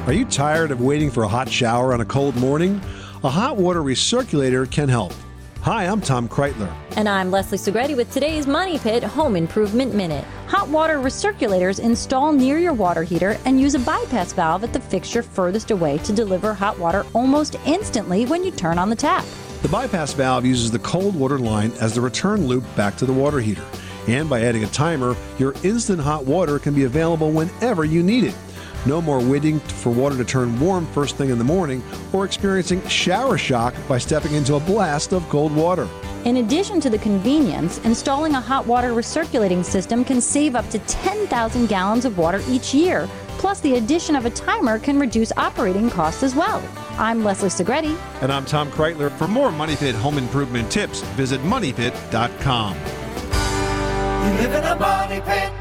Are you tired of waiting for a hot shower on a cold morning? A hot water recirculator can help. Hi, I'm Tom Kreitler. And I'm Leslie Segretti with today's Money Pit Home Improvement Minute. Hot water recirculators install near your water heater and use a bypass valve at the fixture furthest away to deliver hot water almost instantly when you turn on the tap. The bypass valve uses the cold water line as the return loop back to the water heater. And by adding a timer, your instant hot water can be available whenever you need it. No more waiting for water to turn warm first thing in the morning or experiencing shower shock by stepping into a blast of cold water. In addition to the convenience, installing a hot water recirculating system can save up to 10,000 gallons of water each year. Plus, the addition of a timer can reduce operating costs as well. I'm Leslie Segretti. And I'm Tom Kreitler. For more Money Pit home improvement tips, visit MoneyPit.com. You live in a money pit.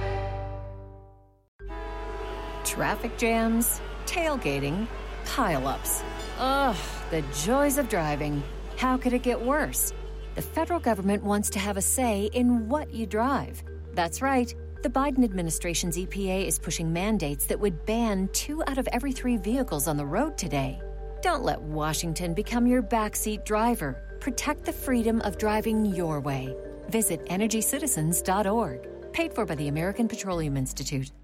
Traffic jams, tailgating, pile-ups. Ugh, the joys of driving. How could it get worse? The federal government wants to have a say in what you drive. That's right. The Biden administration's EPA is pushing mandates that would ban 2 out of every 3 vehicles on the road today. Don't let Washington become your backseat driver. Protect the freedom of driving your way. Visit EnergyCitizens.org. Paid for by the American Petroleum Institute.